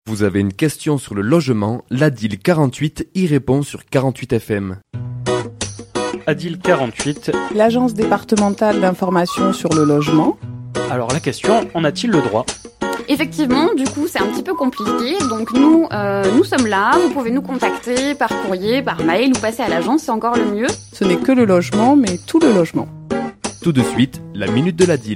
Vous avez une question sur le logement, l'ADIL 48 y répond sur 48 FM. ADIL 48. L'Agence départementale d'information sur le logement. Alors la question, en a-t-il le droit ? Effectivement, du coup, c'est un petit peu compliqué. Donc nous sommes là. Vous pouvez nous contacter par courrier, par mail ou passer à l'agence, c'est encore le mieux. Ce n'est que le logement, mais tout le logement. Tout de suite, la minute de l'ADIL.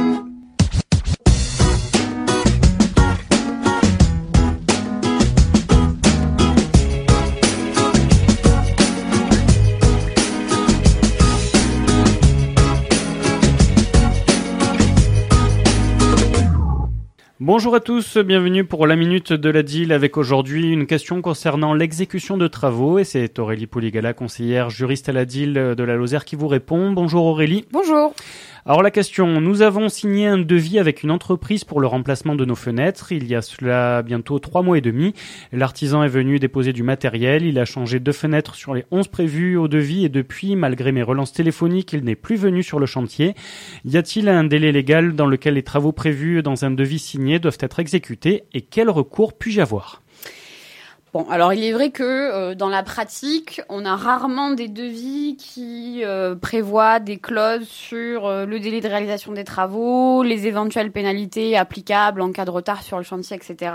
Bonjour à tous, bienvenue pour la minute de l'ADIL avec aujourd'hui une question concernant l'exécution de travaux et c'est Aurélie Poligala, conseillère juriste à l'ADIL de la Lozère qui vous répond. Bonjour Aurélie. Bonjour. Alors la question, nous avons signé un devis avec une entreprise pour le remplacement de nos fenêtres. Il y a cela bientôt 3 mois et demi. L'artisan est venu déposer du matériel. Il a changé 2 fenêtres sur les 11 prévues au devis et depuis, malgré mes relances téléphoniques, il n'est plus venu sur le chantier. Y a-t-il un délai légal dans lequel les travaux prévus dans un devis signé doivent être exécutés et quel recours puis-je avoir ? Bon, alors il est vrai que dans la pratique, on a rarement des devis qui prévoient des clauses sur le délai de réalisation des travaux, les éventuelles pénalités applicables en cas de retard sur le chantier, etc.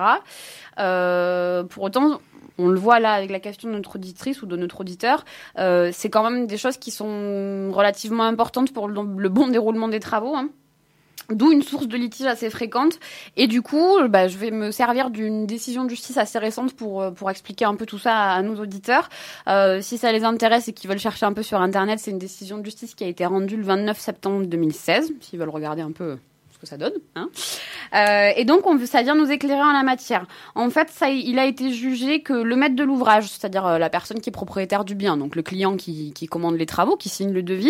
Pour autant, on le voit là avec la question de notre auditrice ou de notre auditeur, c'est quand même des choses qui sont relativement importantes pour le bon déroulement des travaux, hein. D'où une source de litige assez fréquente. Et du coup, je vais me servir d'une décision de justice assez récente pour expliquer un peu tout ça à nos auditeurs. Si ça les intéresse et qu'ils veulent chercher un peu sur Internet, c'est une décision de justice qui a été rendue le 29 septembre 2016, s'ils veulent regarder un peu ce que ça donne, hein. Et donc, ça vient nous éclairer en la matière. En fait, il a été jugé que le maître de l'ouvrage, c'est-à-dire la personne qui est propriétaire du bien, donc le client qui commande les travaux, qui signe le devis,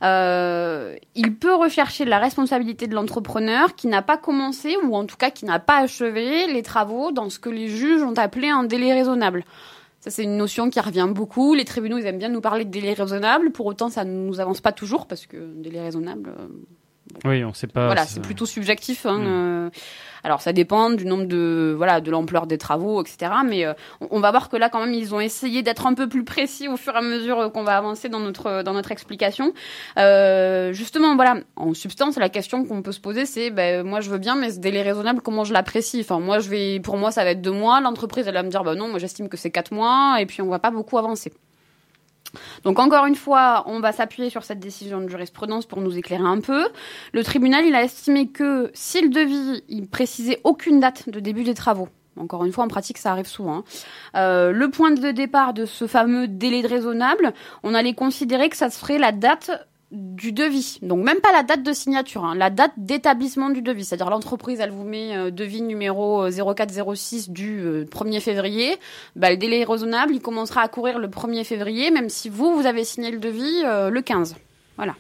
il peut rechercher la responsabilité de l'entrepreneur qui n'a pas commencé, ou en tout cas qui n'a pas achevé les travaux dans ce que les juges ont appelé un délai raisonnable. Ça, c'est une notion qui revient beaucoup. Les tribunaux, ils aiment bien nous parler de délai raisonnable. Pour autant, ça ne nous avance pas toujours parce que délai raisonnable... Oui, on sait pas. Voilà, c'est plutôt subjectif, hein. Alors, ça dépend du nombre de l'ampleur des travaux, etc. Mais on va voir que là, quand même, ils ont essayé d'être un peu plus précis au fur et à mesure qu'on va avancer dans notre explication. Justement, voilà, en substance, la question qu'on peut se poser, c'est, moi, je veux bien, mais ce délai raisonnable, comment je l'apprécie ? Enfin, pour moi, ça va être 2 mois. L'entreprise, elle va me dire, non, moi, j'estime que c'est 4 mois, et puis on va pas beaucoup avancer. Donc encore une fois, on va s'appuyer sur cette décision de jurisprudence pour nous éclairer un peu. Le tribunal, il a estimé que si le devis, il précisait aucune date de début des travaux, encore une fois, en pratique, ça arrive souvent, hein, le point de départ de ce fameux délai de raisonnable, on allait considérer que ça serait la date du devis. Donc même pas la date de signature, hein, la date d'établissement du devis. C'est-à-dire l'entreprise, elle vous met devis numéro 0406 du 1er février. Le délai raisonnable, il commencera à courir le 1er février, même si vous avez signé le devis le 15. Voilà.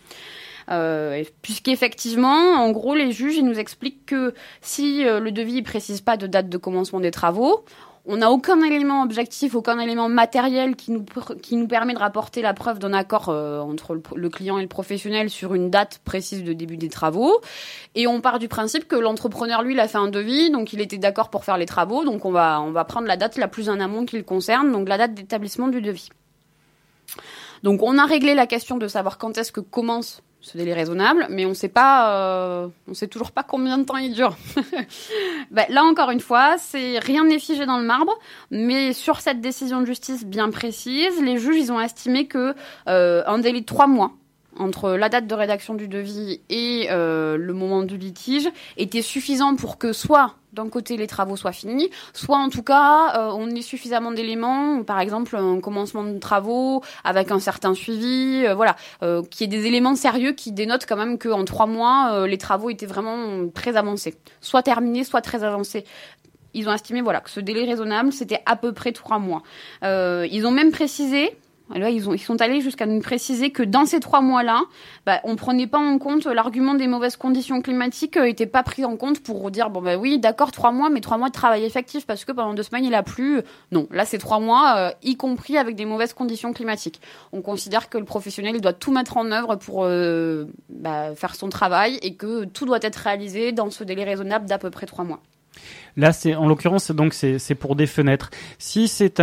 Puisqu'effectivement, en gros, les juges, ils nous expliquent que si le devis ne précise pas de date de commencement des travaux, on n'a aucun élément objectif, aucun élément matériel qui nous permet de rapporter la preuve d'un accord entre le client et le professionnel sur une date précise de début des travaux. Et on part du principe que l'entrepreneur, lui, il a fait un devis, donc il était d'accord pour faire les travaux. Donc on va prendre la date la plus en amont qui le concerne, donc la date d'établissement du devis. Donc on a réglé la question de savoir quand est-ce que commence ce délai raisonnable, mais on sait toujours pas combien de temps il dure. Là encore une fois, rien n'est figé dans le marbre, mais sur cette décision de justice bien précise, les juges, ils ont estimé que un délai de 3 mois entre la date de rédaction du devis et le moment du litige était suffisant pour que soit d'un côté les travaux soient finis, soit en tout cas on ait suffisamment d'éléments, par exemple un commencement de travaux avec un certain suivi, qu'il y ait des éléments sérieux qui dénotent quand même qu'en 3 mois les travaux étaient vraiment très avancés, soit terminés, soit très avancés. Ils ont estimé que ce délai raisonnable c'était à peu près 3 mois. Ils ont même précisé. Là, ils sont allés jusqu'à nous préciser que dans ces 3 mois-là, on prenait pas en compte l'argument des mauvaises conditions climatiques, était pas pris en compte pour dire oui, d'accord, 3 mois, mais 3 mois de travail effectif parce que pendant 2 semaines il a plu. Non, là c'est 3 mois, y compris avec des mauvaises conditions climatiques. On considère que le professionnel il doit tout mettre en œuvre pour faire son travail et que tout doit être réalisé dans ce délai raisonnable d'à peu près 3 mois. Là, en l'occurrence, donc c'est pour des fenêtres. Si c'est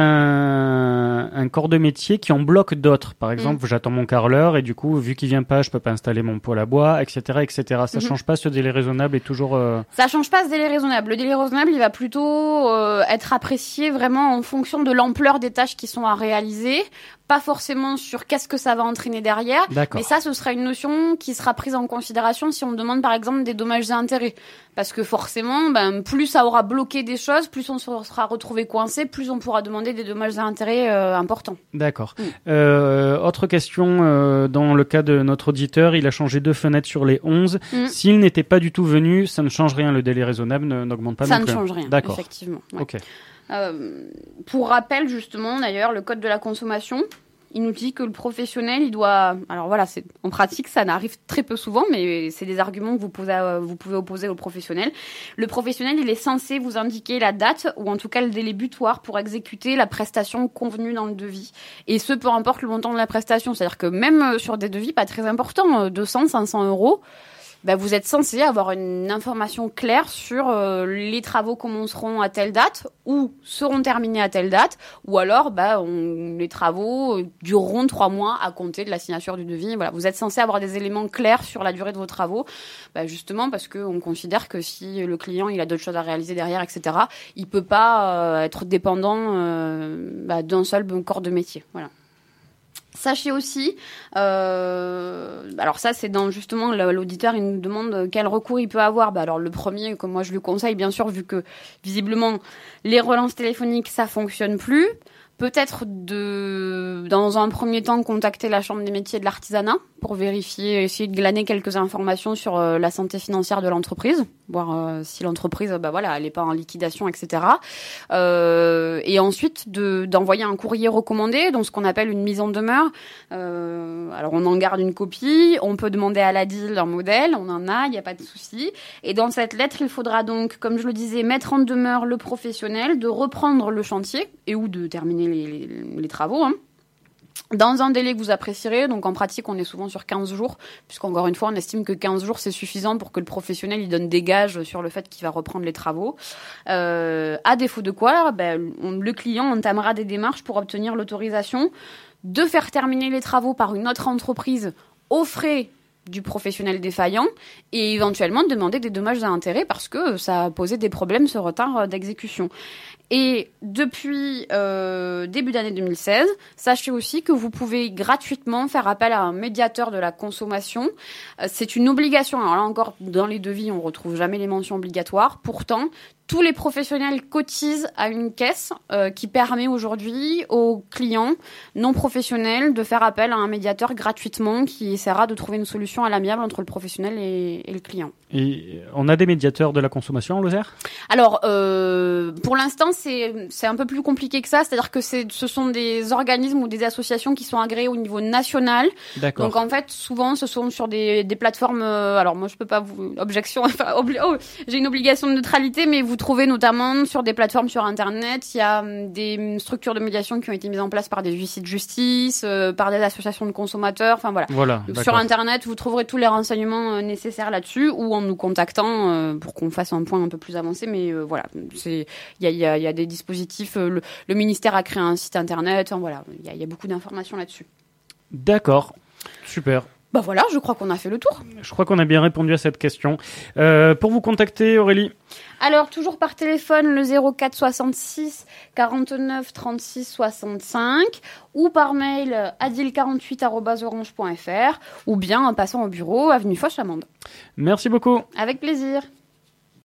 un corps de métier qui en bloque d'autres, par exemple, j'attends mon carreleur et du coup, vu qu'il vient pas, je peux pas installer mon poêle à bois, etc., etc. Ça change pas, ce délai raisonnable est toujours. Ça change pas ce délai raisonnable. Le délai raisonnable, il va plutôt être apprécié vraiment en fonction de l'ampleur des tâches qui sont à réaliser. Pas forcément sur qu'est-ce que ça va entraîner derrière, mais ça, ce sera une notion qui sera prise en considération si on demande par exemple des dommages et intérêts. Parce que forcément, plus ça aura bloqué des choses, plus on se sera retrouvé coincé, plus on pourra demander des dommages et intérêts importants. D'accord. Autre question, dans le cas de notre auditeur, il a changé 2 fenêtres sur les 11. S'il n'était pas du tout venu, ça ne change rien, le délai raisonnable n'augmente pas non plus. Ça ne change rien, d'accord. Effectivement. Ouais. Ok. Pour rappel, justement, d'ailleurs, le code de la consommation, il nous dit que le professionnel, il doit... Alors voilà, en pratique, ça n'arrive très peu souvent, mais c'est des arguments que vous pouvez opposer au professionnel. Le professionnel, il est censé vous indiquer la date, ou en tout cas le délai butoir, pour exécuter la prestation convenue dans le devis. Et ce, peu importe le montant de la prestation. C'est-à-dire que même sur des devis pas très importants, 200, 500 euros, vous êtes censé avoir une information claire sur les travaux commenceront à telle date ou seront terminés à telle date, ou alors les travaux dureront 3 mois à compter de la signature du devis. Voilà, vous êtes censé avoir des éléments clairs sur la durée de vos travaux, justement parce qu'on considère que si le client il a d'autres choses à réaliser derrière, etc., il peut pas être dépendant d'un seul corps de métier. Voilà. Sachez aussi, alors ça c'est dans justement l'auditeur, il nous demande quel recours il peut avoir. Alors le premier, comme moi je lui conseille, bien sûr, vu que visiblement les relances téléphoniques ça fonctionne plus, peut-être dans un premier temps contacter la chambre des métiers de l'artisanat pour vérifier, essayer de glaner quelques informations sur la santé financière de l'entreprise, voir si l'entreprise, elle n'est pas en liquidation, etc. Et ensuite d'envoyer un courrier recommandé, donc ce qu'on appelle une mise en demeure. Alors on en garde une copie, on peut demander à la DIL un modèle, on en a, il n'y a pas de souci. Et dans cette lettre, il faudra donc, comme je le disais, mettre en demeure le professionnel de reprendre le chantier et ou de terminer les travaux, dans un délai que vous apprécierez. Donc en pratique, on est souvent sur 15 jours, puisqu'encore une fois, on estime que 15 jours, c'est suffisant pour que le professionnel il donne des gages sur le fait qu'il va reprendre les travaux. À défaut de quoi, le client entamera des démarches pour obtenir l'autorisation de faire terminer les travaux par une autre entreprise aux frais du professionnel défaillant et éventuellement demander des dommages et intérêts parce que ça a posé des problèmes, ce retard d'exécution. Et depuis début d'année 2016, sachez aussi que vous pouvez gratuitement faire appel à un médiateur de la consommation. C'est une obligation. Alors là encore, dans les devis, on retrouve jamais les mentions obligatoires. Pourtant, tous les professionnels cotisent à une caisse qui permet aujourd'hui aux clients non professionnels de faire appel à un médiateur gratuitement qui essaiera de trouver une solution à l'amiable entre le professionnel et le client. Et on a des médiateurs de la consommation en Lozère ? Alors, pour l'instant, c'est un peu plus compliqué que ça. C'est-à-dire que ce sont des organismes ou des associations qui sont agréées au niveau national. D'accord. Donc, en fait, souvent, ce sont sur des plateformes... alors, moi, je peux pas vous... Objection... j'ai une obligation de neutralité, mais vous trouvez notamment sur des plateformes sur Internet, il y a des structures de médiation qui ont été mises en place par des huissiers de justice, par des associations de consommateurs, enfin voilà. Donc, sur Internet, vous trouverez tous les renseignements nécessaires là-dessus, ou en nous contactant pour qu'on fasse un point un peu plus avancé. Mais voilà, il y a des dispositifs. Le ministère a créé un site Internet. Voilà, il y a beaucoup d'informations là-dessus. D'accord, super. Voilà, je crois qu'on a fait le tour. Je crois qu'on a bien répondu à cette question. Pour vous contacter, Aurélie ? Alors, toujours par téléphone, le 04 66 49 36 65 ou par mail adil48@orange.fr ou bien en passant au bureau, avenue Foch-Amande. Merci beaucoup. Avec plaisir.